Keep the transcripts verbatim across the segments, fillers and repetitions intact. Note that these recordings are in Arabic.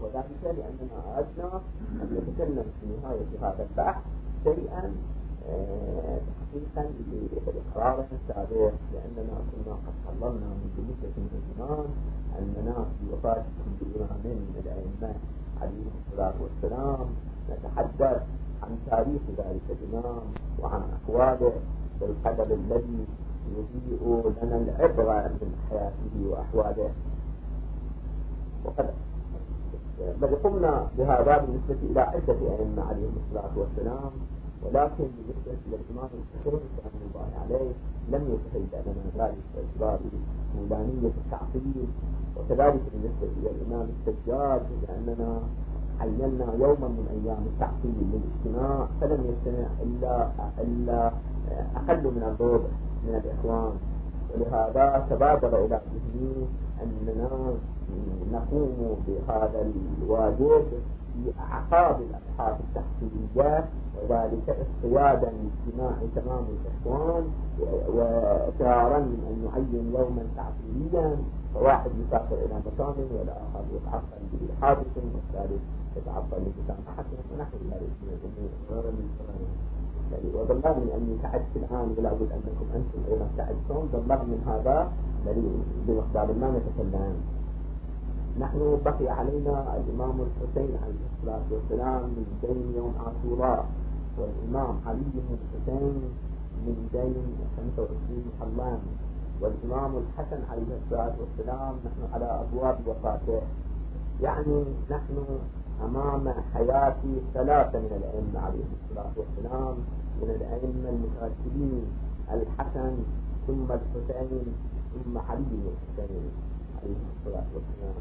وذلك لأننا أردنا أن نتكلم في نهاية هذا البحث شيئا تحقيقا لإقراره السابق، لأننا كنا قد قررنا منذ مدة من الزمان أننا في وفاة كل إمام من الأئمة عليهم الصلاة والسلام نتحدث عن تاريخ ذلك الإمام وعن أقواله بالقدر الذي يضيء لنا العبرة من حياته وأحواله. وقد بل قمنا بهذا بالنسبة إلى عدة أئمة عليهم الصلاة والسلام، ولكن بالنسبة إلى الإمام الحسين سلام الله عليه لم يتهيأ لنا ذلك باعتبار مولانية التعقيد، وكذلك بالنسبة إلى الإمام السجاد لأننا عينا يوما من أيام التعقيد للاجتماع فلم يجتمع إلا إلا أقل من الربع من الإخوان، ولهذا تبادر إلى ذهني أننا نقوم بهذا الواجب في أعقاب الأبحاث التحصيلية، وذلك اصطيادا لاجتماع تمام الإخوان وإصرارا من أن نعين يوما تعطيليا، فواحد يسافر إلى مكان والآخر يتعطل بحادث والثالث يتعطل بمسامحة ونحو ذلك من الأمور. وبالله من أني تعبت الآن ولا بد أنكم أنتم أيضا تعبتم، بالله من هذا بمقدار ما نتكلم. نحن بقي علينا الإمام الحسين عليه الصلاة والسلام من بين يوم عاشوراء، والإمام علي بن الحسين من بين خمسة وعشرين محرم، والإمام الحسن عليه الصلاة والسلام نحن على أبواب وفاته. يعني نحن أمام حياة ثلاثة من الأئمة عليهم الصلاة والسلام، من الأئمة المتأكدين الحسن ثم الحسين ثم علي بن الحسين عليه الصلاة والسلام.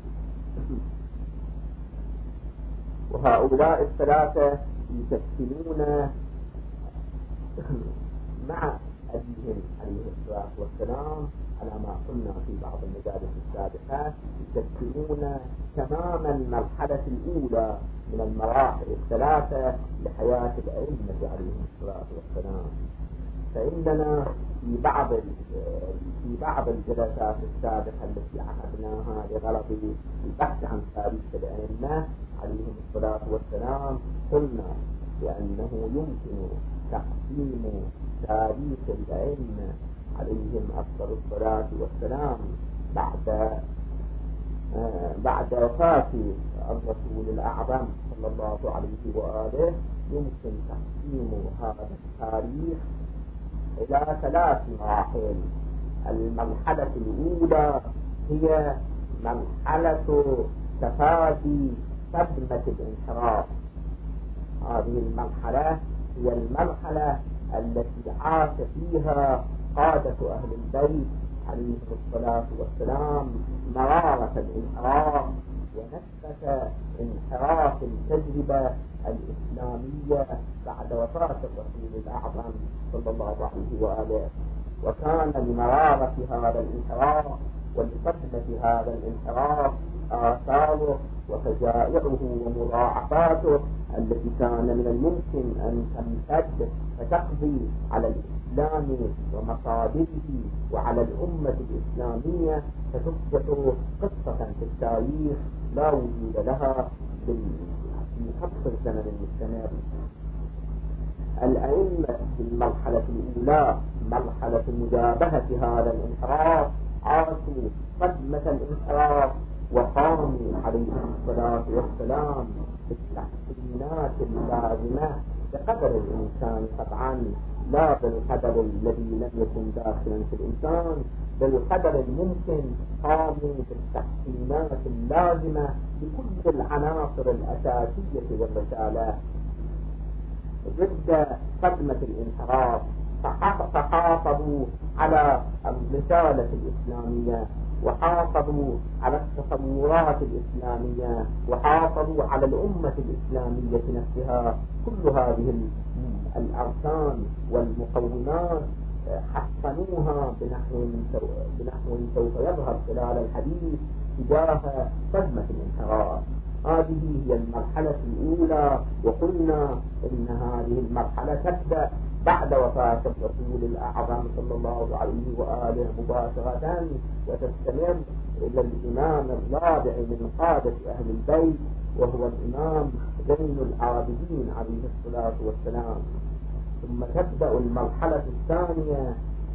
وهؤلاء الثلاثة يشكلون مع أبيهم عليه الصلاة والسلام على ما قلنا في بعض المجالس السابقة يشكلون تمام المرحلة الأولى من المراحل الثلاثة لحياة الأئمة عليهم الصلاة والسلام. فإننا في بعض في بعض الجلسات السابقة التي عقدناها لغرض البحث عن تاريخ الأئمة عليهم الصلاة والسلام قلنا بأنه يمكن تقسيم تاريخ الأئمة عليهم أفضل الصلاة والسلام بعد آه بعد وفاة الرسول الأعظم صلى الله عليه وآله، يمكن تقسيم هذا التاريخ إلى ثلاث مراحل. المرحلة الأولى هي مرحلة تفادي صدمة الانحراف. هذه المرحلة هي المرحلة التي عاش فيها قادة أهل البيت عليه الصلاة والسلام مرارة الانحراف ونكبة انحراف التجربة الإسلامية بعد وفاة الرسول الأعظم صلى الله عليه وآله. وكان لمرارة هذا الانحراف ولصدمة هذا الانحراف آثاره وفجائعه ومضاعفاته التي كان من الممكن أن تمتد فتقضي على الإسلام ومصادره وعلى الأمة الإسلامية، فتصبح قصة في التاريخ لا وجود لها في خط الزمن المستمر. الأئمة في المرحلة الأولى مرحلة مجابهة هذا الانحراف عاشوا صدمة الانحراف وقاموا عليهم الصلاة والسلام بالتحسينات اللازمة بقدر الإنسان طبعا، لا بالقدر الذي لم يكن داخلا في الإنسان، بالقدر الممكن قاموا بالتحسينات اللازمة لكل العناصر الأساسية والرسالة ضد صدمة الانحراف. فحافظوا على الرسالة الإسلامية وحافظوا على التصورات الإسلامية وحافظوا على الأمة الإسلامية نفسها. كل هذه الأركان والمقومات حسنوها بنحو بنحو سوف يظهر خلال الحديث تجاه صدمة الانحراف. هذه هي المرحلة الأولى، وقلنا إن هذه المرحلة تبدأ بعد وفاة الرسول الأعظم صلى الله عليه وآله مباشرة وتستمر إلى الإمام الرابع من قادة أهل البيت، وهو الإمام زين العابدين عليه الصلاة والسلام. ثم تبدأ المرحلة الثانية،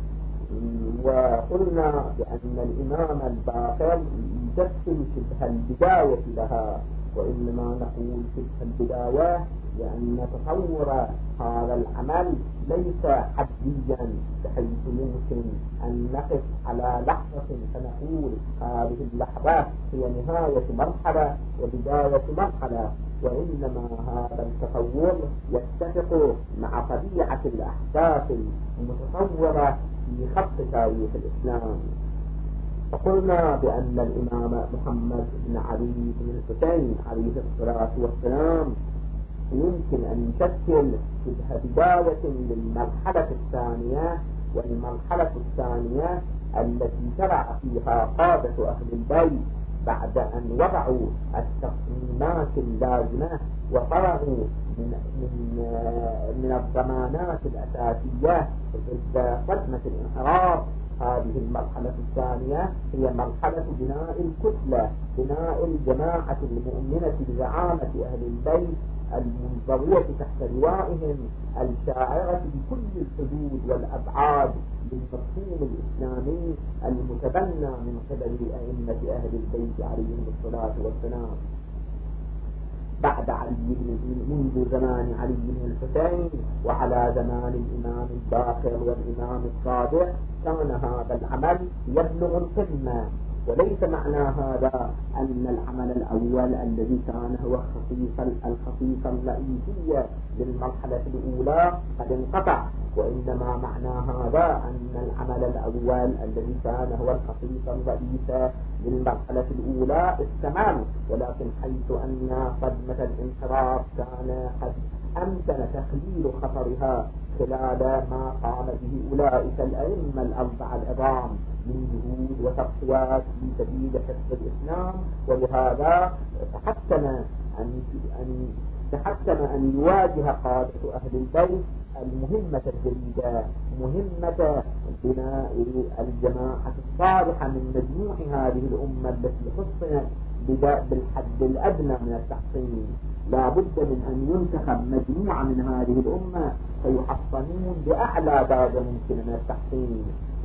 وقلنا بأن الإمام الباقر يجسم شبه البداية لها، وإنما نقول شبه البداية لأن تطور هذا العمل ليس حديا، بحيث يمكن أن نقف على لحظة فنقول هذه اللحظة هي نهاية مرحلة وبداية مرحلة، وإنما هذا التطور يتفق مع طبيعة الأحداث المتطورة في خط تاريخ الإسلام. فقلنا بأن الإمام محمد بن علي بن الحسين عليه الصلاة والسلام يمكن أن يشكل شبه بداية للمرحلة الثانية، والمرحلة الثانية التي شرع فيها قادة أهل البيت بعد أن وضعوا التصميمات اللازمة وفرغوا من من من الضمانات الأساسية ضد صدمة الانحراف. هذه المرحلة الثانية هي مرحلة بناء الكتلة، بناء الجماعة المؤمنة بزعامة أهل البيت المنضوية تحت لوائهم، الشاعرة بكل الحدود والأبعاد للمفهوم الإسلامي المتبنى من قبل أئمة أهل البيت عليهم الصلاة والسلام. بعد علي منذ زمان علي بن الحسين وعلى زمان الإمام الباقر والإمام الصادق كان هذا العمل يبلغ القمة، وليس معنى هذا أن العمل الأول الذي كان هو خصيصا الخصيصة الرئيسية للمرحلة الأولى قد انقطع، وإنما معنى هذا أن العمل الأول الذي كان هو الخصيصة الرئيسة للمرحلة الأولى استمر، ولكن حيث أن صدمة الانحراف كان قد أمكن تقليل خطرها خلال ما قام به أولئك الأئمة الأربعة العظام من جهود وتقويات في سبيل حفظ الإسلام، ولهذا تحتم أن أن تحتم أن يواجه قادة أهل البيت المهمة الجديدة، مهمة بناء الجماعة الصالحة من مجموع هذه الأمة التي حصنت بالحد الأدنى من التحصين. لا بد من أن ينتخب مجموعة من هذه الأمة فيحصنون بأعلى درجة ممكنة من التحصين،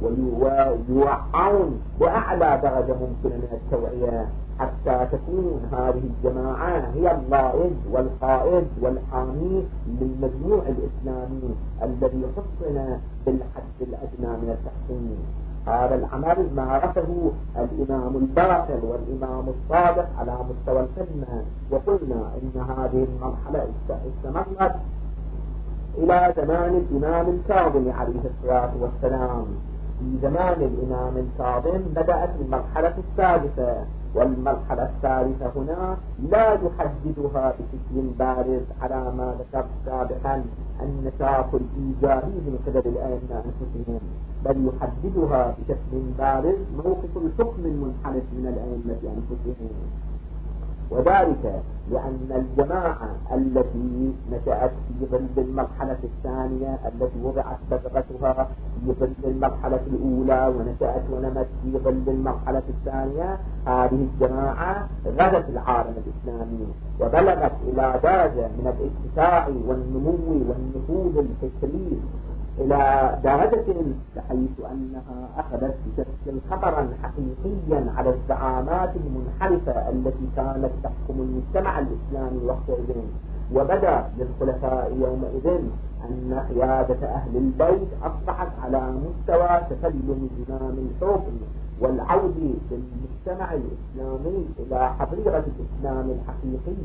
ويوعون بأعلى درجة ممكنة من التوعية، حتى تكون هذه الجماعة هي الرائد والقائد والحامي للمجموع الإسلامي الذي حصن بالحد الأدنى من التحصين. هذا العمل مارسه الإمام الباقر والإمام الصادق على مستوى القمة، وقلنا إن هذه المرحلة استمرت إلى زمان الإمام الكاظم عليه الصلاة والسلام. في زمان الإمام الكاظم بدأت المرحلة السادسة، والمرحلة الثالثة هنا لا يحددها بشكل بارز على ما ذكرت سابقا النشاط الإيجابي من قبل الأئمة أنفسهم، بل يحددها بشكل بارز موقف الحكم المنحرف من الأئمة أنفسهم، وذلك لأن الجماعة التي نشأت في ظل المرحلة الثانية التي وضعت بذرتها في ظل المرحلة الأولى ونشأت ونمت في ظل المرحلة الثانية، هذه الجماعة غزت العالم الإسلامي وبلغت إلى درجة من الاتساع والنمو والنفوذ الفكري، إلى درجة بحيث أنها أخذت بشكل خطرا حقيقيا على الزعامات المنحرفة التي كانت تحكم المجتمع الإسلامي وقتئذ. وبدأ للخلفاء يومئذ أن قيادة أهل البيت أصبحت على مستوى تسلم زمام الحكم والعودة للمجتمع الإسلامي إلى حظيرة الإسلام الحقيقي.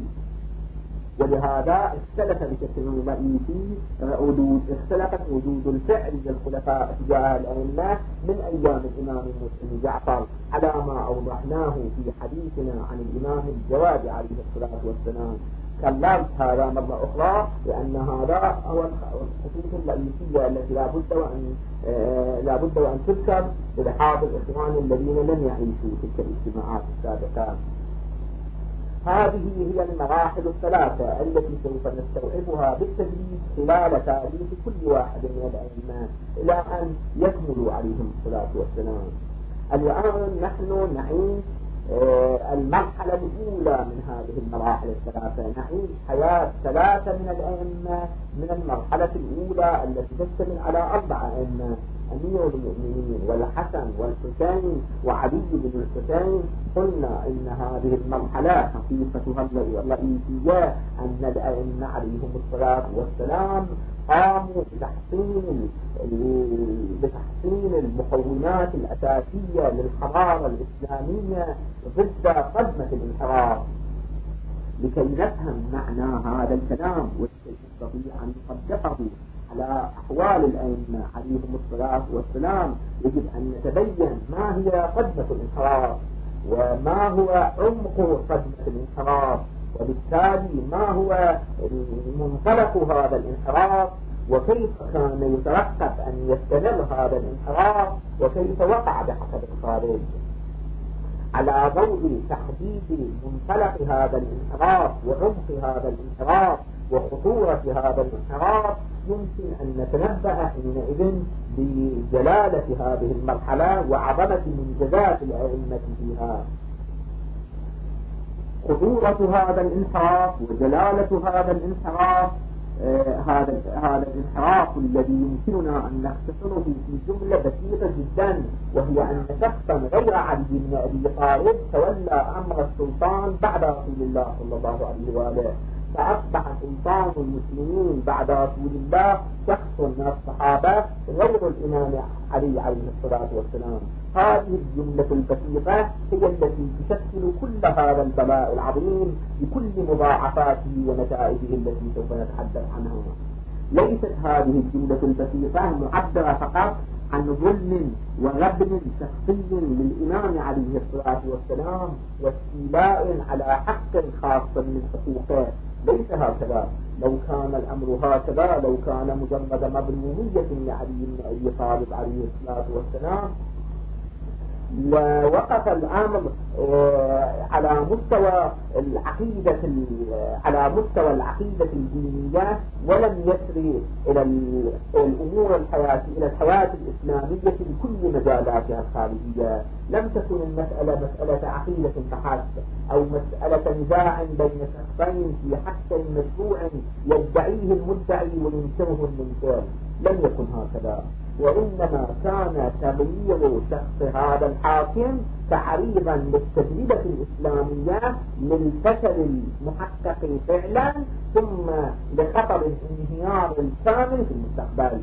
ولهذا اختلف بشكل رئيسي وجود اختلفت وجود الفعل للخلفاء تجاه الأئمة من أيام الإمام مسلم جعفر على ما أوضحناه في حديثنا عن الإمام الجواد عليه الصلاة والسلام. كررت هذا مرة أخرى لأن هذا هو الخطوط الرئيسية التي لا بد وأن لا بد وأن تذكر لحاضر الإخوان الذين لم يعيشوا تلك الاجتماعات السابقة. هذه هي المراحل الثلاثة التي سوف نستوعبها بالتدريج خلال تاريخ كل واحد من الأئمة إلى أن يكملوا عليهم الصلاة والسلام. الآن نحن نعيش المرحلة الأولى من هذه المراحل الثلاثة، نعيش حياة ثلاثة من الأئمة من المرحلة الأولى التي تشتمل على أربعة أئمة: أمير المؤمنين والحسن والحسين وعلي بن الحسين. قلنا إن هذه المرحلة حقيقتها الرئيسية أن الأئمة عليهم الصلاة والسلام قاموا بتحسين بتحسين المقومات الأساسية للحضارة الإسلامية ضد صدمة الانحراف. لكي نفهم معنى هذا الكلام ولكي نستطيع أن نطبقه على أحوال الأئمة عليهم الصلاة والسلام، يجب أن نتبين ما هي صدمة الانحراف وما هو عمق صدمة الانحراف، وبالتالي ما هو منطلق هذا الانحراف، وكيف كان يترقب أن يستمر هذا الانحراف، وكيف وقع بحسب الخارج. على ضوء تحديد منطلق هذا الانحراف وعمق هذا الانحراف وخطورة هذا الانحراف يمكن أن نتنبأ حينئذ بجلالة هذه المرحلة وعظمة منجزات الأئمة فيها. خطورة هذا الانحراف وجلالة هذا الانحراف، آه هذا هذا الانحراف الذي يمكننا أن نختصره في جملة بسيطة جدا، وهي أن شخصا غير علي بن أبي طالب تولى أمر السلطان بعد رسول الله صلى الله عليه وآله، فأصبح سلطان المسلمين بعد رسول الله شخص من الصحابة غير الإمام علي عليه الصلاة والسلام. هذه الجملة البسيطة هي التي تشكل كل هذا البلاء العظيم بكل مضاعفاته ونتائجه التي سوف نتحدث عنها. ليست هذه الجملة البسيطة معبرة فقط عن ظلم وغبن شخصي للإمام عليه الصلاة والسلام واستيلاء على حق خاص من حقوقه. ليس هكذا. لو كان الأمر هكذا، لو كان مجرد مظلومية لعلي بن أبي طالب عليه الصلاة والسلام، ووقف الأمر على مستوى العقيدة على مستوى العقيدة الدينية ولم يسري إلى الأمور الحياة إلى الحياة الإسلامية بكل مجالاتها الخارجية. لم تكن المسألة مسألة عقيدة فحسب أو مسألة نزاع بين شخصين في حق مشروع يدعيه المدعي وينكره المنكر. لم يكن هكذا، وإنما كان تغيير شخص هذا الحاكم تعريضا للتجربة الإسلامية للفشل المحقق فعلا ثم لخطر الانهيار الكامل في المستقبل.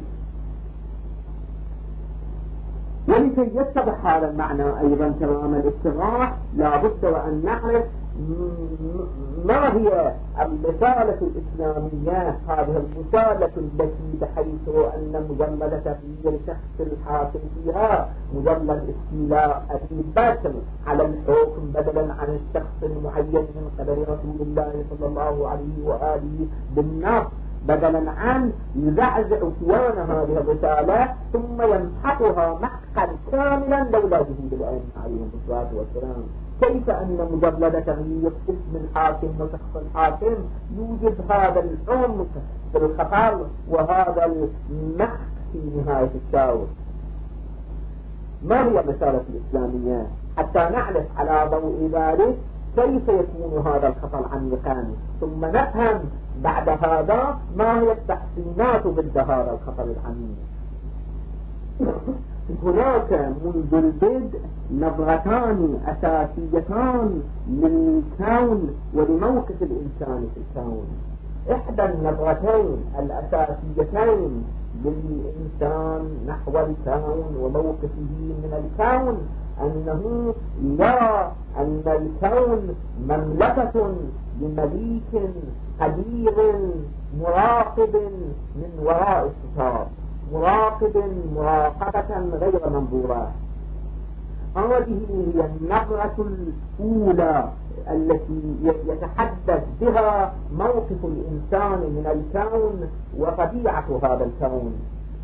ولكي يتضح هذا المعنى أيضا تمام الاستغراق لا بد وأن نعرف ما هي الرسالة الإسلامية، هذه الرسالة التي بحيث أن مجرد تغيير شخص الحاكم فيها مجرد استيلاء أبي بكر على الحكم بدلا عن الشخص المعين من قبل رسول الله صلى الله عليه وآله بالنص، بدلا عن يزعزع كيان هذه الرسالة ثم يمحقها محقا كاملا لولا جهود الأئمة عليهم الصلاة والسلام. كيف أن مجرد تغيير اسم الحاكم وشخص الحاكم يوجد هذا العمق في الخطر وهذا المحق في نهاية الشاور؟ ما هي الرسالة الإسلامية حتى نعرف على ضوء ذلك كيف يكون هذا الخطر عميقا، ثم نفهم بعد هذا ما هي التحسينات ضد هذا الخطر العميق. هناك منذ البدء نظرتان أساسيتان للكون ولموقف الإنسان في الكون. إحدى النظرتين الأساسيتين للإنسان نحو الكون وموقفه من الكون أنه يرى أن الكون مملكة لمليك قدير مراقب من وراء الستار، مراقب مراقبة غير منظورة. هذه هي النظرة الأولى التي يتحدث بها موقف الإنسان من الكون وطبيعة هذا الكون.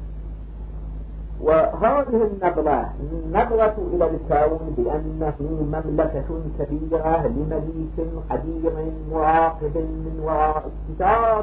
وهذه النظرة النظرة إلى الكون بأنه مملكة كبيرة لمليك قدير مراقب من وراء الستار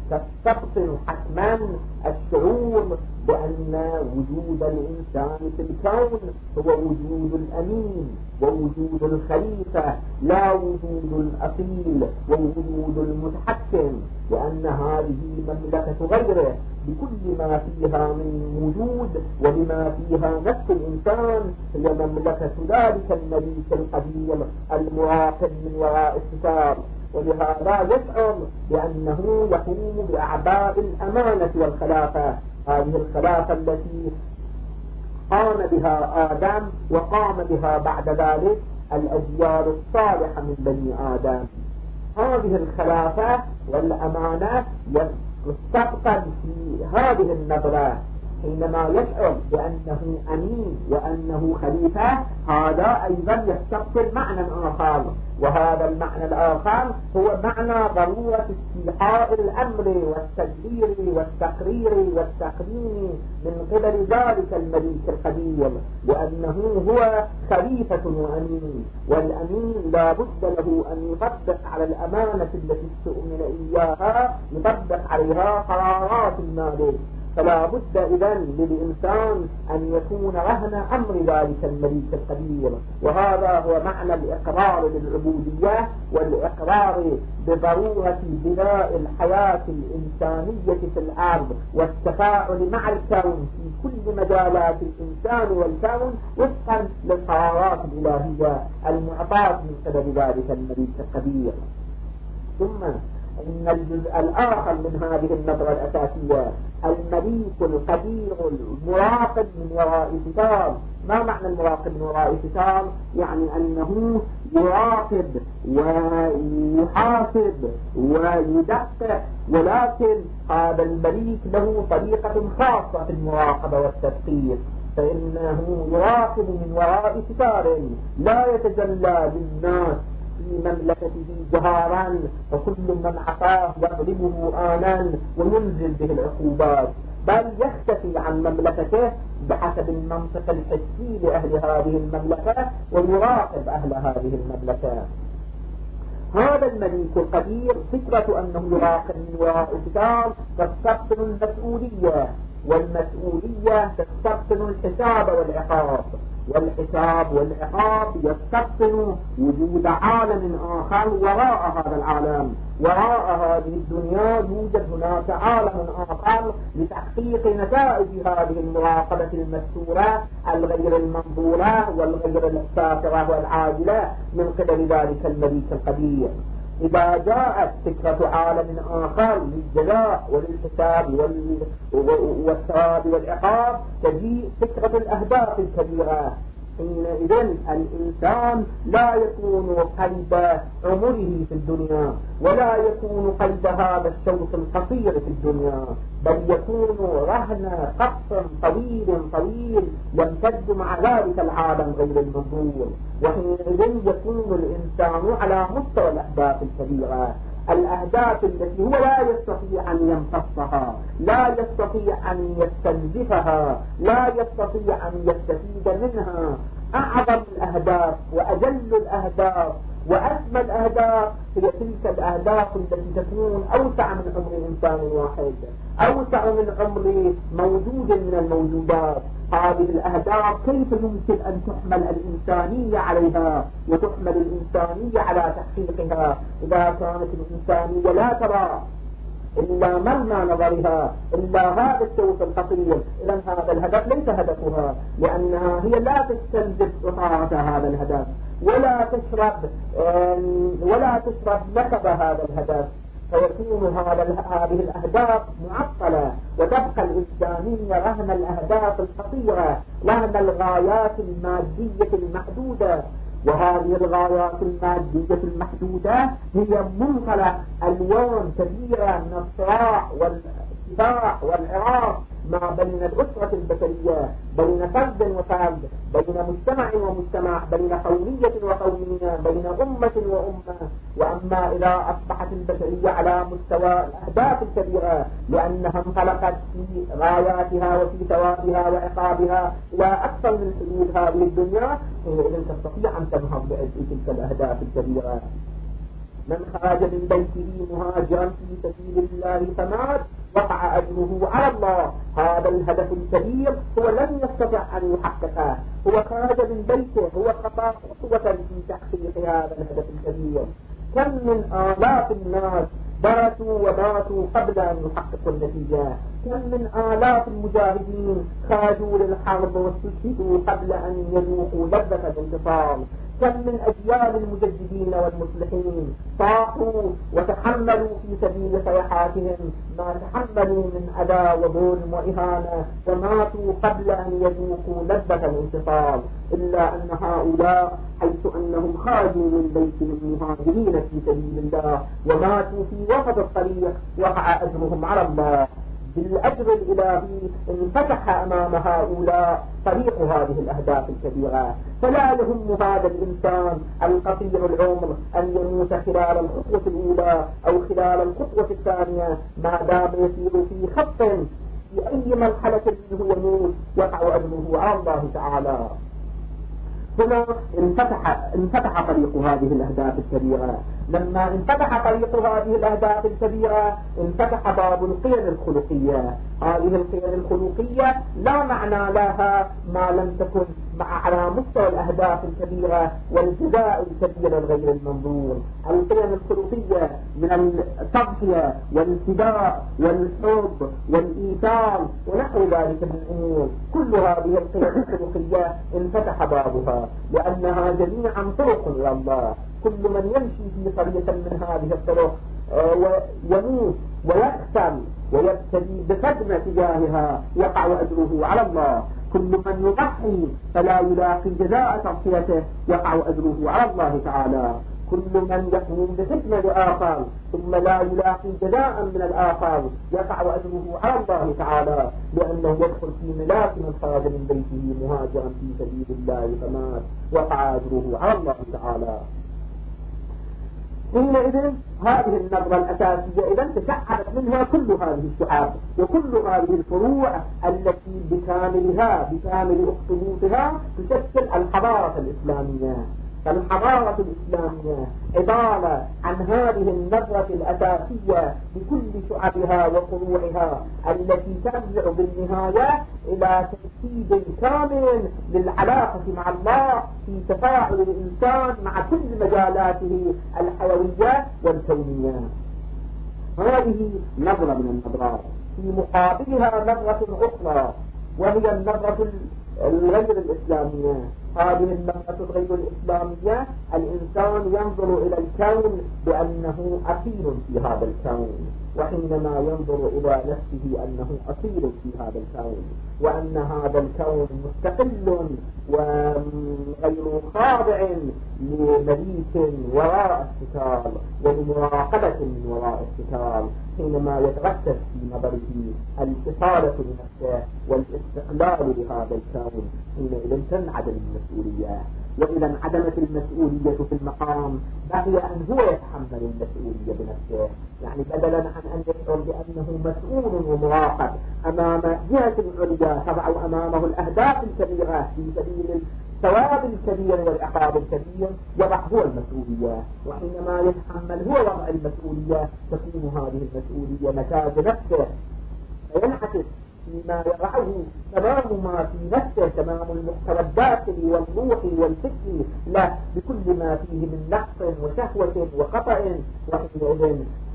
تستبطن حتما الشعور بأن وجود الإنسان في الكون هو وجود الأمين ووجود الخليفة، لا وجود الأصيل ووجود المتحكم، لأن هذه مملكة غيره بكل ما فيها من وجود وبما فيها نفس الإنسان، هي مملكة ذلك الملك القدير المراقب من وراء الستار. ولهذا يشعر بأنه يقوم بأعباء الأمانة والخلافة، هذه الخلافة التي قام بها آدم وقام بها بعد ذلك الأجيال الصالحة من بني آدم. هذه الخلافة والأمانة يستبطن في هذه النظرة حينما يشعر بأنه أمين وأنه خليفة، هذا أيضا يستبطن معنى آخر، وهذا المعنى الآخر هو معنى ضرورة استيحاء الأمر والتدبير والتقرير والتقنين من قبل ذلك الملك القدير، لأنه هو خليفة وأمين، والأمين لا بد له أن يطبق على الأمانة التي استؤمن إياها، يطبق عليها قرارات المالك. فلا بد إذن للإنسان أن يكون رهن أمر ذلك الملك القدير، وهذا هو معنى الإقرار بالعبودية والإقرار بضرورة بناء الحياة الإنسانية في الأرض والتفاعل مع الكون في كل مجالات الإنسان والكون وفقا للقرارات الإلهية المعطاة من قبل ذلك الملك القدير. ثم إن الجزء الآخر من هذه النظرة الأساسية الملك القدير المراقب من وراء ستار. ما معنى المراقب من وراء ستار؟ يعني أنه يراقب ويحاسب ويدقق، ولكن هذا الملك له طريقة خاصة في المراقبة والتدقيق، فإنه يراقب من وراء ستار لا يتجلى للناس في مملكته جهارا، وكل من عصاه يغلبه آنا وينزل به العقوبات، بل يختفي عن مملكته بحسب المنطق الحسي لأهل هذه المملكة ويراقب أهل هذه المملكة. هذا الملك القدير فكرة أنه يراقب من وراء ستار تستبطن المسؤولية، والمسؤولية تستبطن الحساب والعقاب، والحساب والعقاب يستبطن وجود عالم آخر وراء هذا العالم. وراء هذه الدنيا يوجد هناك عالم آخر لتحقيق نتائج هذه المراقبة المستورة الغير المنظورة والغير السافرة والعاجلة من قبل ذلك الملك القدير. إذا جاءت فكرة عالم آخر للجزاء وللحساب والثواب والعقاب تجيء فكرة الأهداف الكبيرة. حينئذ الإنسان لا يكون قيد عمره في الدنيا ولا يكون قيد هذا الشوط القصير في الدنيا، بل يكون رهن قصر طويل طويل يمتد مع ذلك العالم غير المنظور. وحينئذ يكون الإنسان على مستوى الأهداف الكبيرة، الأهداف التي هو لا يستطيع أن يمتصها، لا يستطيع أن يستنزفها، لا يستطيع أن يستفيد منها. أعظم الأهداف وأجل الأهداف وأسمى الأهداف هي تلك الأهداف التي تكون أوسع من عمر إنسان واحد، أوسع من عمر موجود من الموجودات. هذه الأهداف كيف يمكن أن تحمل الإنسانية عليها وتحمل الإنسانية على تحقيقها إذا كانت الإنسانية لا ترى إلا مرمى نظرها إلا هذا الشوط القصير؟ إذن هذا الهدف ليس هدفها، لأنها هي لا تستنزف إطارة هذا الهدف ولا تشرب ولا تشرب نكب هذا الهدف، فيكون هذا هذه الأهداف معطلة، وتبقى الإنسانية رهن الأهداف الخطيرة، رهن الغايات المادية المحدودة. وهذه الغايات المادية المحدودة هي منطلق ألوان كبيرة من الصراع والصراع والعراق ما بين الأسرة البشرية، بين فرد وفرد، بين مجتمع ومجتمع، بين قومية وقومية، بين أمة وأمة. وأما إذا أصبحت البشرية على مستوى الأهداف الكبيرة لأنها انطلقت في غاياتها وفي ثوابها وعقابها إلى أكثر من حدود هذه الدنيا، إذن تستطيع أن تنهض بتلك الأهداف الكبيرة. من خرج من بيته مهاجرا في سبيل الله فمات وقع أجره على الله. هذا الهدف الكبير هو لن يستطيع أن يحققه، هو خرج من بيته، هو خطأ خطوة في تحقيق هذا الهدف الكبير. كم من آلاف الناس باتوا وماتوا قبل أن يحققوا النتيجة، كم من آلاف المجاهدين خرجوا للحرب واستشهدوا قبل أن يذوقوا لذة الانتصار، كم من أجيال المجددين والمصلحين طاحوا وتحملوا في سبيل صيحاتهم ما تحملوا من أذى وظلم وإهانة وماتوا قبل أن يذوقوا لذة الانتصار، إلا أن هؤلاء حيث أنهم خرجوا من بيتهم مهاجرين في سبيل الله وماتوا في وسط الطريق وقع أجرهم على الله. بالأجر الإلهي انفتح أمام هؤلاء طريق هذه الأهداف الكبيرة، فلا يهم هذا الإنسان القصير العمر أن يموت خلال الخطوة الأولى أو خلال الخطوة الثانية، ما دام يسير في خط في أي مرحلة منه يموت يقع أجره على الله تعالى. هنا انفتح انفتح طريق هذه الأهداف الكبيرة. لما انفتح طريق هذه الأهداف الكبيرة انفتح باب القيم الخلقية. هذه القيم الخلقية لا معنى لها ما لم تكن مع على مستوى الأهداف الكبيرة والجزاء الكبير الغير المنظور. القيم الخلقية من التضحية والفداء والحب والإيثار ونحو ذلك من الأمور، كل هذه القيم الخلقية انفتح بابها لأنها جميعا طرق إلى الله. كل من يمشي في طريق من هذه الطرق ويموت ويختم ويبتلي بخدمة تجاهها يقع أجره على الله. كل من يضحي فلا يلاقي جزاء تضحيته يقع أجره على الله تعالى. كل من يقوم بخدمة لآخر ثم لا يلاقي جزاء من الآخر يقع أجره على الله تعالى، لأنه يدخل في ملاك من خرج من بيته مهاجرا في سبيل الله فمات وقع أجره على الله تعالى. حينئذ هذه النظرة الأساسية إذا تشعبت منها كل هذه الشعاب وكل هذه الفروع التي بكاملها بكامل أخطبوطها تشكل الحضارة الإسلامية. فالحضارة الإسلامية عبارة عن هذه النظرة الأساسية بكل شعبها وفروعها التي ترجع بالنهاية إلى ترتيب كامل للعلاقة مع الله في تفاعل الإنسان مع كل مجالاته الحيوية والكونية. هذه نظرة من النظرات. في مقابلها نظرة أخرى وهي النظرة الغير الإسلامية. هذه النظرة الغير الإسلامية الإنسان ينظر إلى الكون بأنه أسير في هذا الكون، وحينما ينظر إلى نفسه أنه أسير في هذا الكون، وأن هذا الكون مستقل وغير خاضع لمليك وراء الستار ولمراقبة وراء الستار. حينما يتركز في نظره الإصالة لنفسه والاستقلال لهذا الكون، حينئذ تنعدم المسؤولية. وإذا انعدمت المسؤولية في المقام بقي أن هو يتحمل المسؤولية بنفسه، يعني بدلا عن أن يشعر بأنه مسؤول ومراقب أمام جهة عليا تضع أمامه الأهداف الكبيرة في سبيل الثواب الكبير والعقاب الكبير، يضع هو المسؤولية. وحينما يتحمل هو وضع المسؤولية تكون هذه المسؤولية نتاج نفسه، فينعكس فيما يضعه تمام ما في نفسه، تمام المحتوى الداخلي والروحي والفكري له بكل ما فيه من نقص وشهوة وخطأ. وحينئذ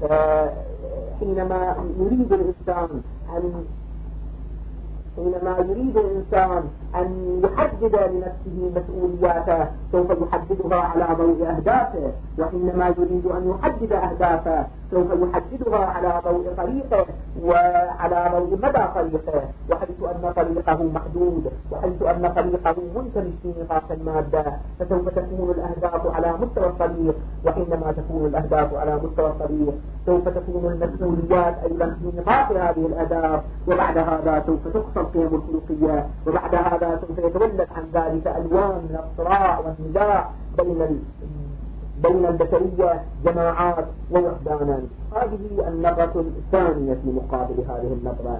حينما يريد الإنسان أن حينما يريد الإنسان أن يحدد لنفسه مسؤولياته سوف يحددها على ضوء أهدافه، وحينما يريد أن يحدد أهدافه سوف يحددها على ضوء طريقه وعلى ضوء مدى طريقه، وحيث أن طريقه محدود وحيث أن طريقه منتمش في نطاق المادة فسوف تكون الأهداف على مستوى الطريق. وحينما تكون الأهداف على مستوى الطريق سوف تكون المسؤوليات أيضا في نطاق هذه الأهداف، وبعد هذا سوف تقصى القيم الخلقية، وبعد هذا سوف يتولد عن ذلك ألوان من الصراع والنزاع بين بين البشرية جماعات ووحدانا. هذه النظرة الثانية في مقابل هذه النظرة.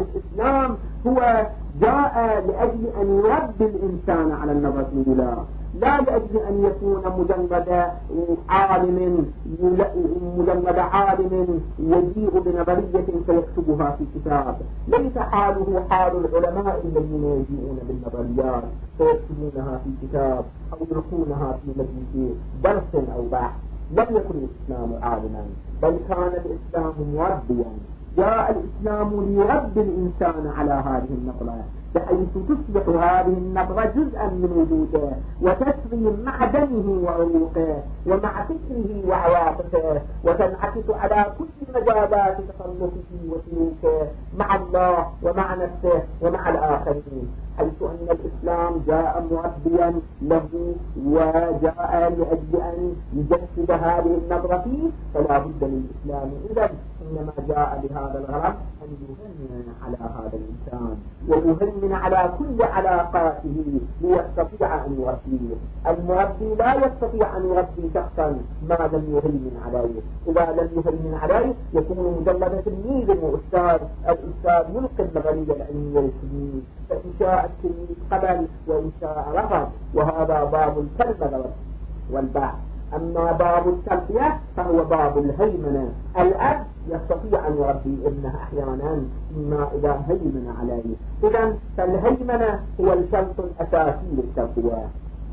الإسلام هو جاء لأجل أن يربي الإنسان على النظرة الأولى، لا لأجل أن يكون مجرد عالم مجرد عالم يجيء بنظرية فيكتبها في كتاب. ليس حاله حال العلماء الذين يجيئون بالنظريات فيكتبونها في كتاب أو يلقونها في مجلس درس أو بحث. لم يكن الإسلام عالما، بل كان الإسلام مربيا. جاء الإسلام ليربي الإنسان على هذه النظرة، بحيث تصبح هذه النظرة جزءا من وجوده وتسري مع دمه وعروقه ومع فكره وعواطفه، وتنعكس على كل مجالات تصرفه وسلوكه مع الله ومع نفسه ومع الآخرين، حيث أن الإسلام جاء مربيا له وجاء لأجل أن يجسد هذه النظرة فيه. فلا بد للإسلام إذن إنما جاء بهذا الغرض أن يهيمن على هذا الإنسان ويهيمن على كل علاقاته ليستطيع أن يربيه. المربي لا يستطيع أن يربي شخصا ما لم يهيمن عليه. إذا لم يهيمن عليه يكون مجرد تلميذ وأستاذ. الأستاذ يلقي النظرية العلمية للتلميذ، فإن شاء التلميذ قبل وإن شاء رفض، وهذا باب الكلمة والبحث. أما باب التربية فهو باب الهيمنة. الأب يستطيع أن يربي ابنه أحيانا إما إذا هيمن عليه. إذن فالهيمنة هو الشرط الأساسي للتربية،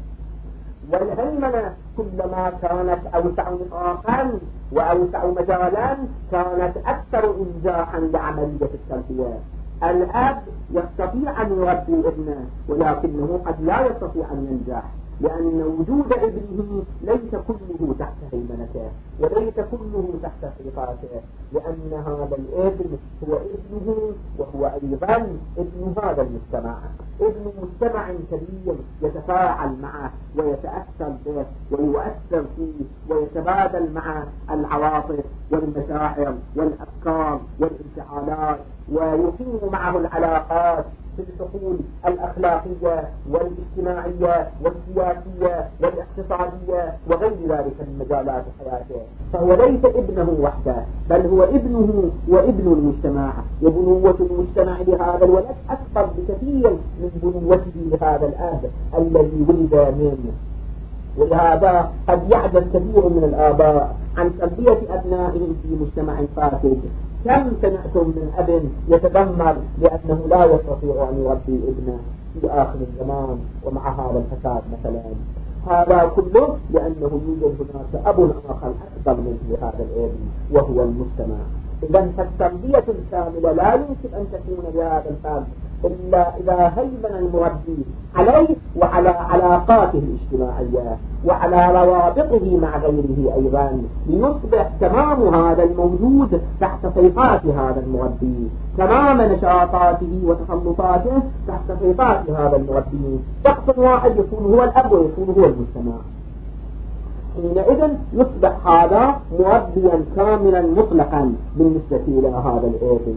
والهيمنة كلما كانت أوسع نطاقا وأوسع مجالا كانت أكثر إنجاحا لعملية التربية. الأب يستطيع أن يربي ابنه، ولكنه قد لا يستطيع أن ينجح، لأن وجود ابنه ليس كله تحت هيمنته وليس كله تحت سيطرته، لأن هذا الابن هو ابنه وهو أيضا ابن هذا المجتمع، ابن مجتمع كبير يتفاعل معه ويتأثر به ويؤثر فيه ويتبادل معه العواطف والمشاعر والأفكار والانفعالات، ويقيم معه العلاقات في الحقول الأخلاقية والاجتماعية والسياسية والاقتصادية وغير ذلك من مجالات حياته. فهو ليس ابنه وحده، بل هو ابنه وابن المجتمع، وبنوة المجتمع لهذا الولد أكبر بكثير من بنوته لهذا الأب الذي ولد منه. ولهذا قد يعجز كثير من الآباء عن تربية أبنائهم في مجتمع فاسد. كم سمعتم من أب يتذمر لأنه لا يستطيع أن يربي ابنه في آخر الزمان ومع هذا الفساد مثلا؟ هذا كله لأنه يوجد هناك أب آخر أكبر من هذا الابن وهو المجتمع. إذن فالتربية الكاملة لا يمكن أن تكون بهذا الفرد إلا إذا هيمن المربي عليه وعلى علاقاته الاجتماعية وعلى روابطه مع غيره أيضا، ليصبح تمام هذا الموجود تحت سيطرة هذا المربي، تمام نشاطاته وتسلطاته تحت سيطرة هذا المربي. شخص واحد يكون هو الأب ويكون هو المجتمع، حينئذ يصبح هذا مربيا كاملا مطلقا بالنسبة إلى هذا الابن.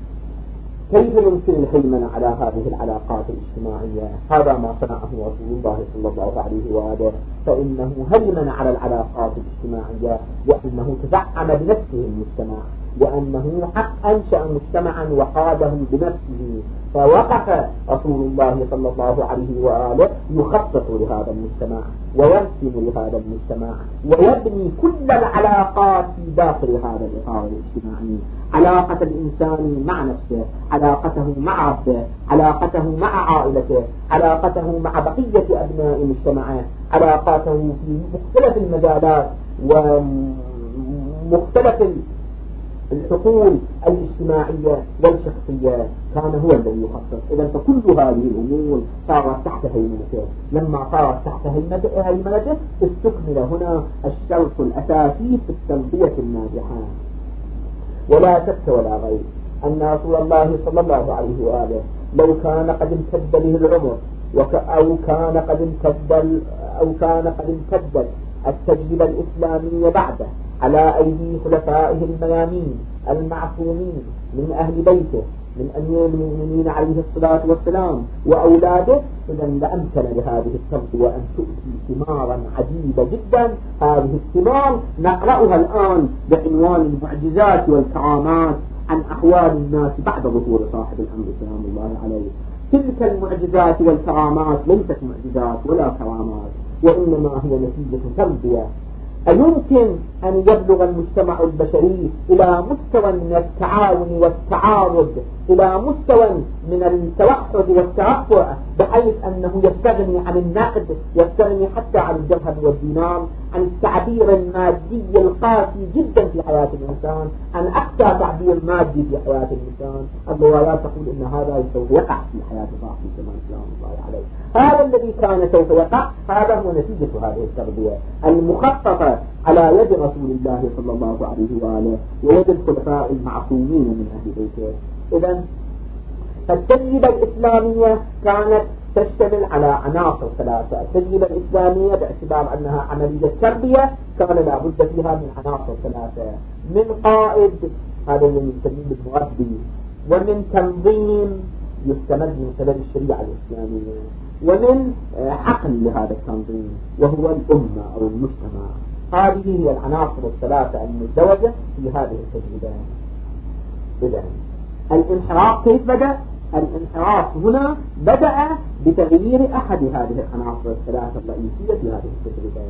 كيف يمكن الهيمنة على هذه العلاقات الاجتماعية؟ هذا ما صنعه رسول الله صلى الله عليه وآله، فإنه هيمن على العلاقات الاجتماعية لأنه تزعم بنفسه المجتمع، لأنه حق أنشأ مجتمعا وقاده بنفسه، فوقف رسول الله صلى الله عليه وآله يخطط لهذا المجتمع ويرسم لهذا المجتمع ويبني كل العلاقات في داخل هذا الإطار الاجتماعي، علاقة الإنسان مع نفسه، علاقته مع ربه، علاقته مع عائلته، علاقته مع بقية أبناء مجتمعه، علاقاته في مختلف المجالات ومختلف الحقول الاجتماعية والشخصية، كان هو الذي يخطط. إذا فكل هذه الأمور صارت تحت هيمنته. لما صارت تحت هيمنته استكمل هنا الشرط الأساسي في التربية الناجحة. ولا شك ولا ريب أن رسول الله صلى الله عليه وآله لو كان قد امتد به العمر أو كان قد امتد أو كان قد امتدت التجربة الإسلامية بعده على أيدي خلفائه الميامين المعصومين من أهل بيته من أمير المؤمنين عليه الصلاة والسلام وأولاده، إذا لأمكن لهذه التربية أن تؤتي ثمارا عجيبة جدا. هذه الثمار نقرأها الآن بعنوان المعجزات والكرامات عن أحوال الناس بعد ظهور صاحب الأمر سلام الله عليه. تلك المعجزات والكرامات ليست معجزات ولا كرامات، وإنما هي نتيجة تربية. أيمكن أن يبلغ المجتمع البشري إلى مستوى من التعاون والتعارض، إلى مستوى من التوحد والترفع، بحيث أنه يستغني عن النقد، يستغني حتى عن الدرهم والدينار، عن التعبير المادي القاسي جدا في حياة الإنسان، عن أقصى تعبير مادي في حياة الإنسان. الروايات تقول أن هذا سوف يقع في حياة صاحب الزمان سلام الله عليه. هذا الذي كان سوف يقع، هذا هو نتيجة هذه التربية المخططة على يد رسول الله صلى الله عليه وآله ويد الخلفاء المعصومين من أهل بيته. إذن فالتجربة الإسلامية كانت تشتمل على عناصر ثلاثة. التجربة الإسلامية باعتبار أنها عملية تربية كان لا بد فيها من عناصر ثلاثة: من قائد، هذا اللي يسميه المربي، ومن تنظيم يستمد من خلال الشريعة الإسلامية، ومن عقل لهذا التنظيم وهو الأمة أو المجتمع. هذه هي العناصر الثلاثة المزدوجة في هذه التجربة. إذن الانحراف كيف بدأ؟ الانحراف هنا بدأ بتغيير أحد هذه العناصر الثلاثة الرئيسية في هذه التجربة.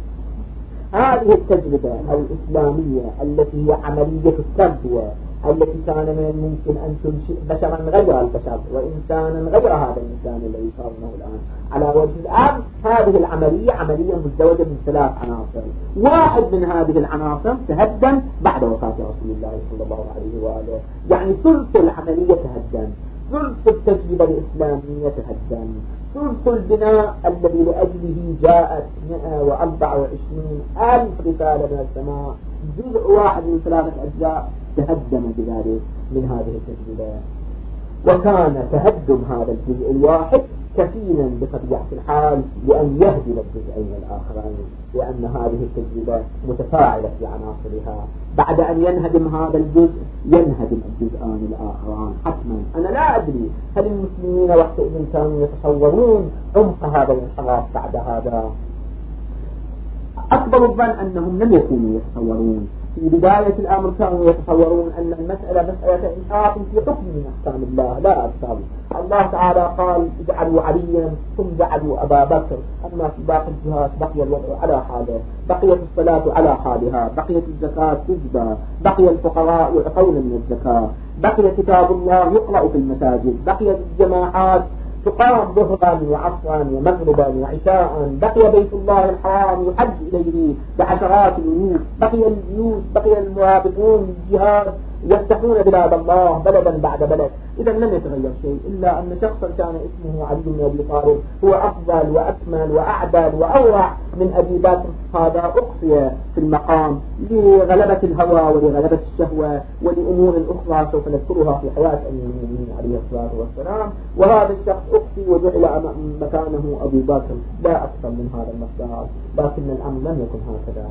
هذه التجربة الإسلامية التي هي عملية التربية، التي كان من الممكن أن تنشئ بشرا غير البشر وإنسانا غير هذا الإنسان الذي صارناه الآن على وجه الأرض، هذه العملية عملية مزدوجة من ثلاث عناصر. واحد من هذه العناصر تهدم بعد وفاة رسول الله صلى الله عليه وآله، يعني ثلث العملية تهدم، ثلث التجربة الإسلامية تهدم، ثلث البناء الذي لأجله جاءت مئة وأربعة وعشرين ألف رسالة من السماء، جزء واحد من ثلاثة أجزاء تهدم بذلك من هذه التجربة. وكان تهدم هذا الجزء الواحد كفيلا بطبيعة الحال لأن يهدم الجزئين الآخرين، لأن هذه التجربة متفاعلة في عناصرها. بعد أن ينهدم هذا الجزء ينهدم الجزءان الآخران حتما. أنا لا أدري هل المسلمين وقتئذ كانوا يتصورون عمق هذا الانحراف بعد هذا. أكبر الظن أنهم لم يكونوا يتصورون. في بداية الأمر كانوا يتصورون أن المسألة مسألة إنحراف في حكم من أحكام الله لا أكثر. الله تعالى قال اجعلوا عليا ثم جعلوا أبا بكر، أما في باقي الجهات بقي الوضع على حاله، بقيت الصلاة على حالها، بقيت الزكاة تجبى، بقي الفقراء يعطون من الزكاة، بقي كتاب الله يقرأ في المساجد، بقيت الجماعات تقام ظهرا وعصرا ومغربا وعشاء، بقي بيت الله الحرام يحج إليه بعشرات الألوف، بقي الجيوش، بقي المرابطون للجهاد يفتحون بلاد الله بلدا بعد بلد. إذا لم يتغير شيء إلا أن شخصا كان اسمه علي بن أبي طالب هو أفضل وأكمل وأعدل وأورع من أبي بكر. هذا أقصي في المقام لغلبة الهوى ولغلبة الشهوة ولأمور أخرى سوف نذكرها في حياة أمير المؤمنين عليه الصلاة والسلام. وهذا الشخص أقصي وجعل مكانه أبو بكر لا أكثر من هذا المقدار، لكن الأمر لم يكن هكذا.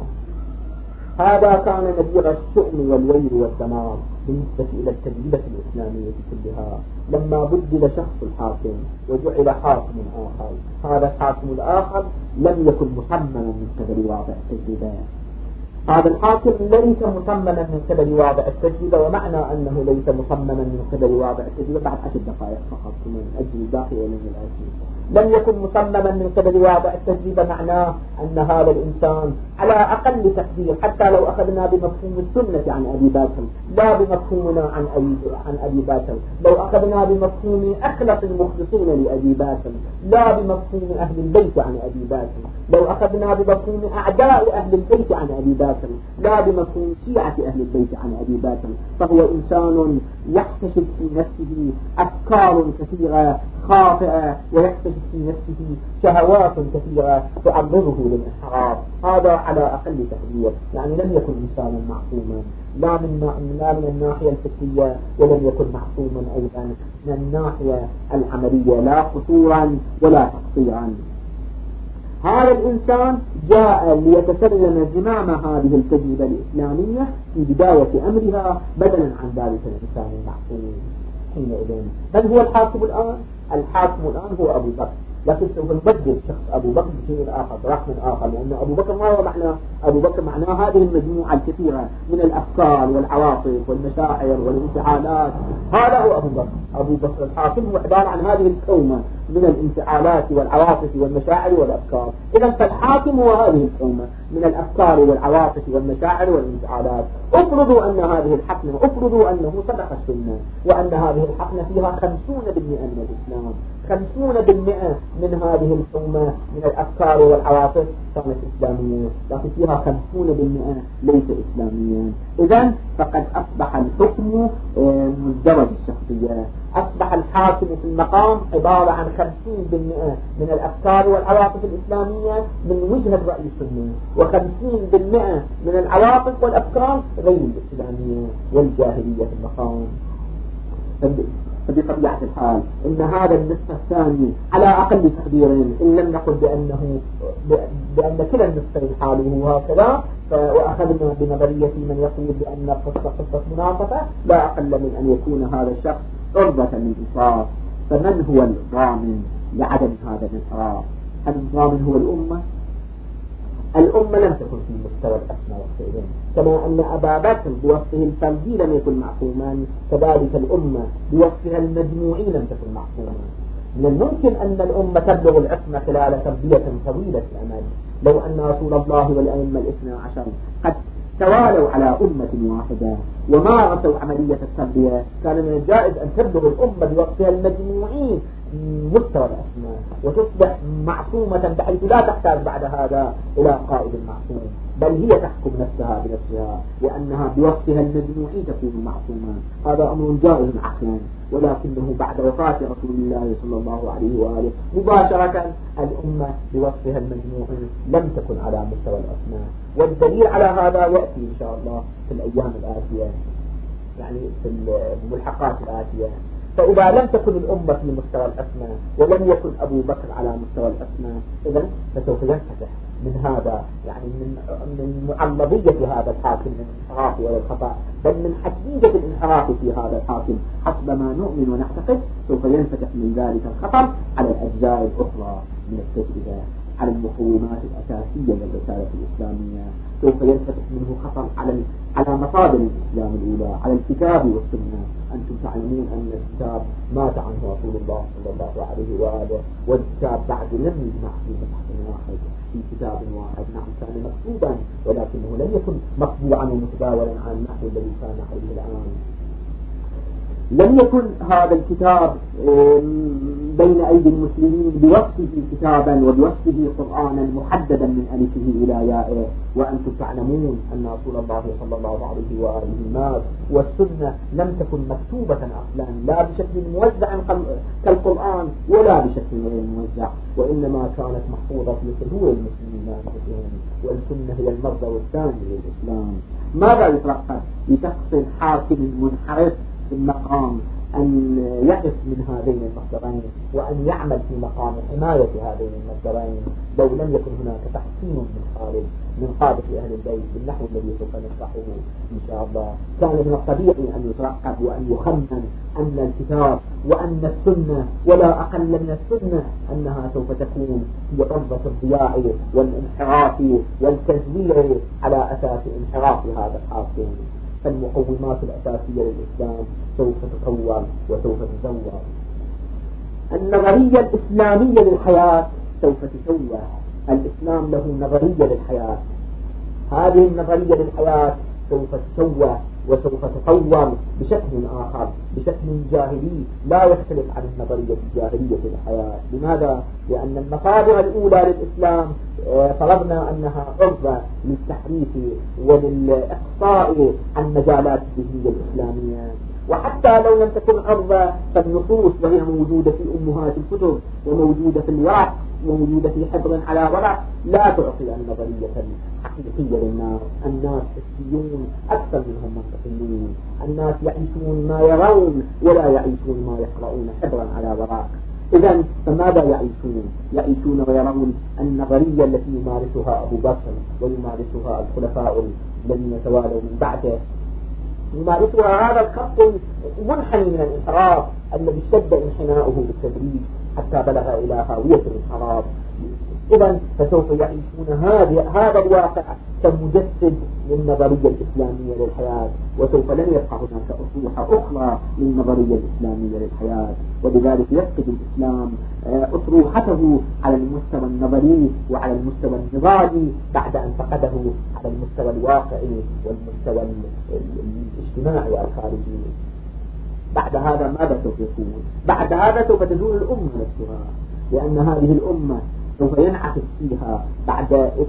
هذا كان نذير الشؤم والويل والدمار بالنسبة إلى التجربة الإسلامية كلها. لما بدل شخص الحاكم وجعل حاكم آخر، هذا الحاكم الآخر لم يكن مصمما من قبل واضع التجربة. هذا الحاكم ليس مصمما من قبل واضع التجربة، ومعنى أنه ليس مصمما من قبل واضع التجربة بعد عشر دقائق فقط من أجل الباقي ومن الآتي. لم يكن مصمما من قبل واضع التجربة معناه أن هذا الإنسان على أقل تقدير، حتى لو أخذنا بمفهوم السنة عن أبي بكر لا بمفهومنا عن أبي, عن أبي بكر، لو أخذنا بمفهوم أخلص المخلصين لأبي بكر لا بمفهوم أهل البيت عن أبي بكر، لو أخذنا بمفهوم أعداء أهل البيت عن أبي بكر لا بمفهوم شيعة أهل البيت عن أبي بكر، فهو إنسان يكتشف في نفسه أفكار كثيرة خاطئة ويكتشف في نفسه شهوات كثيرة تعرضه للانحراف. هذا على أقل تقدير، يعني لم يكن إنسانا معصوما لا من لا من الناحية الفكرية، ولم يكن معصوما أيضا من الناحية العملية، لا قصورا ولا تقصيرا. هذا الإنسان جاء ليتسلم زمام هذه التجربة الإسلامية في بداية أمرها بدلا عن ذلك الإنسان المعصوم حينئذ. من هو الحاكم الآن؟ الحاكم الآن هو أبو بكر، لكن سوف نبدل شخص أبو بكر بشيء آخر برقم آخر، لأن أبو بكر ما هو معنى أبو بكر معناه هذه المجموعة الكثيرة من الأفكار والعواطف والمشاعر والانفعالات، هذا هو أبو بكر. أبو بكر الحاكم هو عبارة عن هذه الكومة من الانفعالات والعواطف والمشاعر والأفكار. إذا فالحاكم هو هذه الكومة من الأفكار والعواطف والمشاعر والانفعالات. افرضوا أن هذه الحقنة افرضوا أنه صدق السنة وأن هذه الحقنة فيها خمسون بالمئة من الإسلام، خمسون بالمئة من هذه الكومة من الأفكار والعواطف كانت إسلامية، لكن فيها خمسون بالمئة ليس إسلاميا. إذن فقد أصبح الحكم مزدوج الشخصية، أصبح الحاكم في المقام عبارة عن خمسين بالمئة من الأفكار والعواطف الإسلامية من وجهة رأي السنة، وخمسين بالمئة من العواطف والأفكار غير الإسلامية والجاهلية في المقام. فبطبيعة الحال إن هذا النصف الثاني على أقل تقدير، إن لم نقل بأنه بأن كلا النصفين حاله هكذا، وأخذنا بنظرية من يقول بأن القصة قصة مناصفة، لا أقل من أن يكون هذا الشخص عرضة للإنصاف. فمن هو الضامن لعدم هذا الانحراف؟ هل الضامن هو الأمة؟ الأمة لم تكن في مستوى الأسمى وقتئذ، كما أن أبا بكر بوصفه الفردي لم يكن معصوما، كذلك الأمة بوصفها المجموعي لم تكن معصوما. من الممكن أن الأمة تبلغ العصمة خلال تربية طويلة الأمد، لو أن رسول الله والأئمة الاثنى عشر قد توالوا على أمة واحدة ومارسوا عملية التربية، كان من الجائز أن تبلغ الأمة بوصفها المجموعي مستوى الأسماء وتصبح معصومة، بحيث لا تحتاج بعد هذا إلى قائد معصوم، بل هي تحكم نفسها بنفسها، وأنها بوصفها المجموعي تكون معصومة. هذا أمر جائز عقلا، ولكنه بعد وفاة رسول الله صلى الله عليه وآله مباشرة الأمة بوصفها المجموعي لم تكن على مستوى الأسماء. والدليل على هذا يأتي إن شاء الله في الأيام الآتية، يعني في الملحقات الآتية. فإذا لم تكن الأمة في مستوى الأسماء ولم يكن أبو بكر على مستوى الأسماء، إذن فسوف ينفتح من هذا، يعني من من معلضية هذا الحاكم من الانحراف والخطأ، بل من حقيقة الانحراف في هذا الحاكم حسب ما نؤمن ونعتقد، سوف ينفتح من ذلك الخطر على الأجزاء الأخرى من التجربة، على المقومات الأساسية للرسالة الإسلامية، سوف ينفتح منه خطر على على مصادر الإسلام الأولى، على الكتاب والسنة. أنتم تعلمون أن الكتاب مات عنه رسول الله صلى الله عليه وآله، والكتاب بعد لم يجمع في مصحف واحد في كتاب واحد. نعم كان مكتوبا، ولكنه لم يكن مطبوعا ومتداولا على النحو الذي كان عليه الآن. لم يكن هذا الكتاب بين أيدي المسلمين بوصفه كتابا وبوصفه قرآنا محددا من ألفه إلى يائه. وأنتم تعلمون أن رسول الله صلى الله عليه وآله مات، والسنة لم تكن مكتوبة أصلا، لا بشكل موزع كالقرآن ولا بشكل غير موزع، وإنما كانت محفوظة في صدور المسلمين أنفسهم، والسنة هي المصدر الثاني للإسلام. ماذا يترقب لشخص حاكم منحرف في المقام أن يقف من هذين المصدرين، وأن يعمل في مقام حماية هذين المصدرين، لو لم يكن هناك تحسين من خارج من قادة أهل البيت بالنحو الذي سوف نشرحه إن شاء الله. كان من الطبيعي أن يترقب وأن يخمن أن الكتاب وأن السنة ولا أقل من السنة أنها سوف تكون في عرضة الضياع والانحراف والتزوير على أساس انحراف هذا الحاكم. فالمقومات الأساسية للإسلام سوف تطور وسوف تزور. النظرية الإسلامية للحياة سوف تزور. الإسلام له نظرية للحياة، هذه النظرية للحياة سوف تزور وسوف تطور بشكل آخر، بشكل جاهلي لا يختلف عن النظرية الجاهلية للحياة. لماذا؟ لأن المصادر الأولى للإسلام فرضنا أنها عرضة للتحريف وللإقصاء عن مجالات الدينية الإسلامية، وحتى لو لم تكن عرضة فالنصوص وهي موجودة في أمهات الكتب وموجودة في الورق وموجودة في حبر على ورق لا تعطي النظرية الحقيقية للناس. الناس حسيون أكثر منهم منطقيون، الناس يعيشون ما يرون ولا يعيشون ما يقرؤون حبرا على ورق. إذن فماذا يعيشون؟ يعيشون ويرون النظرية التي يمارسها أبو بكر ويمارسها الخلفاء الذين توالوا من بعده، يمارسها هذا الخط منحني من الانحراف الذي اشتد انحناؤه بالتدريج حتى بلغ إلى هاوية الانحراف. إذا فسوف يعيشون هذا هذا الواقع كمجسد للنظرية الإسلامية للحياة، وسوف لن يبقى هناك أطروحة أخرى للنظرية الإسلامية للحياة، وبذلك يفقد الإسلام أطروحته على المستوى النظري وعلى المستوى النضالي بعد أن فقده على المستوى الواقعي والمستوى الاجتماعي الخارجي. بعد هذا ماذا سوف يكون؟ بعد هذا سوف تزول الأمة نفسها، لأن هذه الأمة سوف ينعكس فيها بعد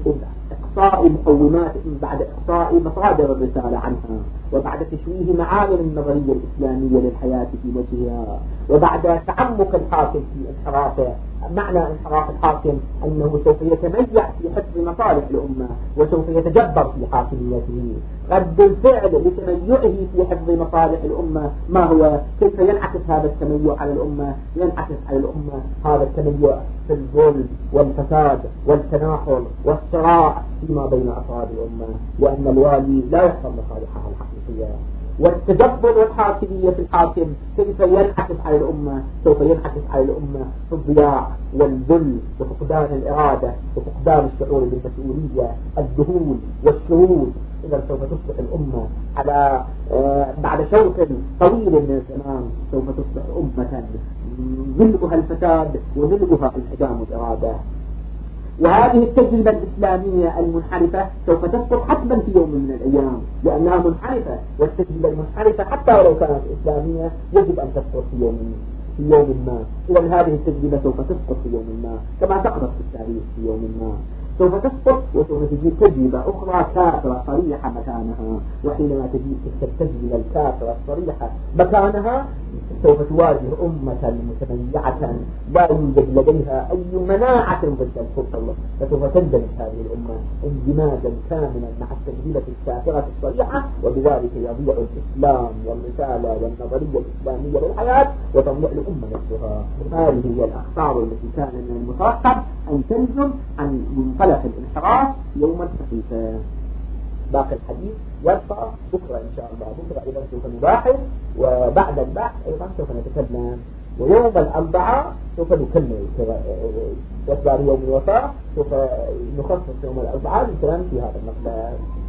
إقصاء مقومات، بعد إقصاء مصادر الرسالة عنها، وبعد تشويه معالم النظرية الإسلامية للحياة في وجهها، وبعد تعمق الحاكم في انحرافه. معنى انحراف الحاكم أنه سوف يتميع في حفظ مصالح الأمة وسوف يتجبر في حاكميته. رد الفعل لتميعه في حفظ مصالح الأمة ما هو؟ كيف ينعكس هذا التميع على الأمة؟ ينعكس على الأمة هذا التميع في الظلم والفساد والتناحر والصراع فيما بين أفراد الأمة، وأن الوالي لا يحفظ مصالحها الحقيقية. والتجبر والحاكمية في الحاكم كيف ينعكس على الأمة؟ سوف ينعكس على الأمة في الضياع والذل وفقدان الإرادة وفقدان الشعور بالمسؤولية، الذهول والشرود. إذا سوف تصبح الأمة على آه بعد شوط طويل من الزمان سوف تصبح أمة ملؤها الفساد وملؤها انعدام الإرادة. وهذه التجربة الإسلامية المنحرفة سوف تسقط حتما في يوم من الأيام، لأنها منحرفة، والتجربة المنحرفة حتى ولو كانت إسلامية يجب أن تسقط في يوم في يوم ما. إذا هذه التجربة سوف تسقط في يوم ما كما سقطت في التاريخ في يوم ما. سوف تسقط وسوف تجي تجربة أخرى كافرة صريحة مكانها، وحينما تجي تلك التجربة الكافرة الصريحة مكانها سوف تواجه أمة متميعة لا يوجد لديها أي مناعة ضد الكفر، فسوف تندمج هذه الأمة اندماجا كاملا مع التجربة الكافرة الصريحة، وبذلك يضيع الإسلام والرسالة والنظرية الإسلامية للحياة وتضيع الأمة نفسها. هذه هي الأخطار التي كان من المتوقع أن تنجم عن منطلق الانحراف يوما خفيفا. باقي الحديث يبقى بكرة إن شاء الله. بكرة إذا سوف نباحث، وبعد البحث أيضا سوف نتكلم، ويوم الأربعاء سوف نكمل إصدار يوم الوفاة. سوف نخصص يوم الأربعاء للكلام في هذا المقدار.